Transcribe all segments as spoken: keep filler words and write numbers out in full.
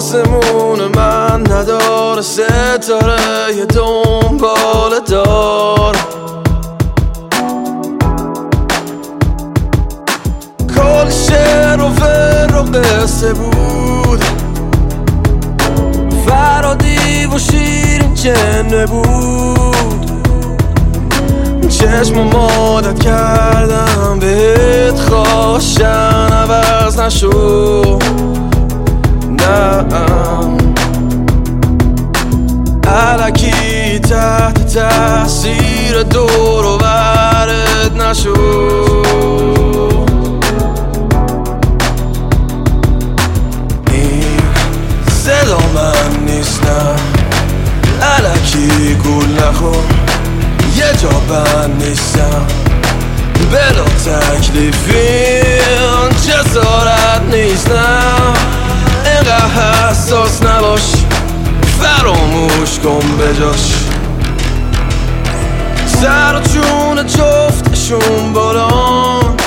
آسمون من نداره ستاره یه دنبال دار. کل شعر و فر و قصه بود، فرادی و شیرین جنه بود. چشم مادت کردم بهت خواشن عوض نشو. نه الکی تحت تاثیر دور و برت نشو. این صدا من نیست، نه الکی گول نخور، یه جا بند نیستم بلا تکلیفی جسارت نیست. نه اینقدر حساس نباش، فراموش کن بجاش. سر و چون جفتشون بالان،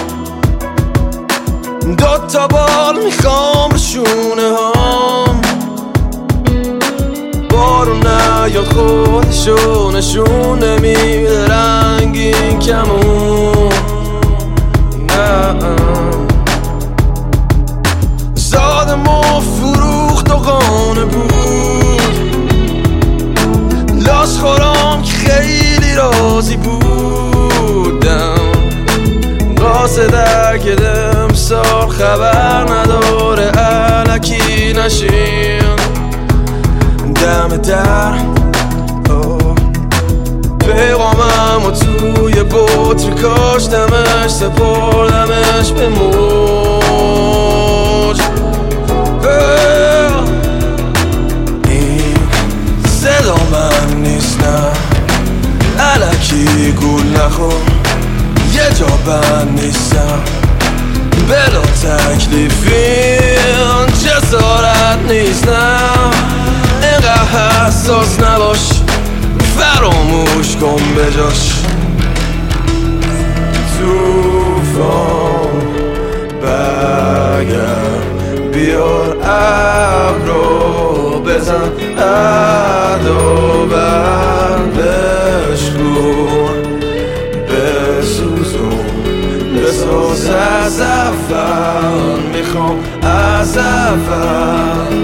دوتا بال میخوام شونه هام. بارون نیاد خودشو نشون نمیده رنگین کمون. نه زادم و فروخت و قانه بود، لاش خورم که خیلی راضی بودم. قاصده که امسال خبر نداره الکی نشین دم در. پیغامم و توی بطری کاشتمش سپردمش به موج. این صدا من نیست، نه الکی گول نخور، یه جا بند نیستم بلا تکلیفی جسارت نیست. نه اینقدر حساس نباش، فراموش کن بجاش. توفان برگرد بیار ابرو بزن ادا بر بشکن بسوزون بساز از اول میخوام از اول.